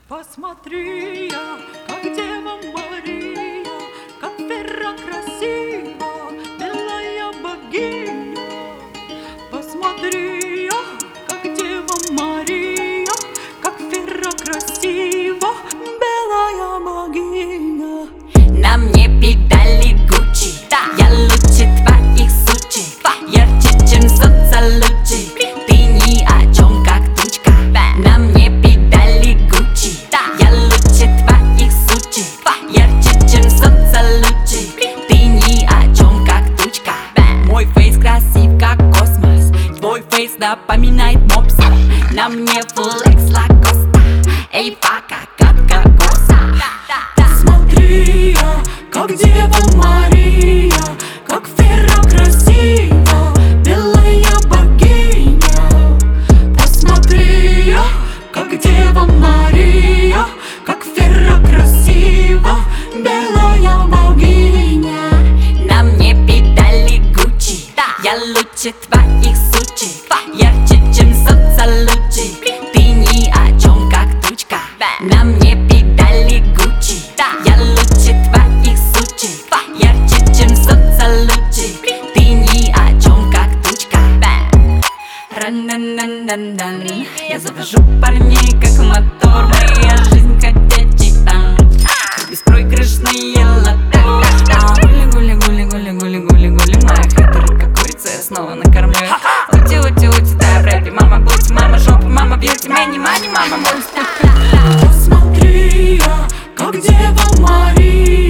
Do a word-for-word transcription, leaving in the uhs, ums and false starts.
Посмотри я, как Дева Мария, как Вера красива, белая богиня. Посмотри я, как Дева Мария, как Вера красива, белая богиня. На мне педали Гуччи, да. Я лучше твоих сучи, ярче, чем солнце лучи. Ты ни о чем, как тучка. На мне педали Гуччи, да. Я лучше твоих сучи, ярче, чем солнце лучи. Ты ни о чем, как тучка. Мой фейс красив, как космос. Твой фейс напоминает мопса. На мне флекс Лакоста. Эй, пока, как кокоса. Посмотри я, как Дева Мария, как Вера красива, белая богиня. Посмотри я, как Дева Мария, как Вера красива, белая богиня. На мне педали Гуччи, да. Я лучше твоих сучи, ярче, чем солнце лучи. Ты ни о чем, как тучка. На мне педали Гуччи, да. Я лучше твоих сучи, ярче, чем солнце лучи. Ты ни о чем, как тучка. Ран-дан-дан-дан-дан. Я завожу парней, как мотор. Моя жизнь ходячий танк, беспроигрышные лото. Гули-гули-гули-гули-гули-гули. Моя хитрая, как курица, я снова накормлю. Ути-ути-ути, дай в рэпе. Мама бути, мама жопа, мама бьюти, мэни, мани, мама мульт. Посмотри я, как Дева Мария,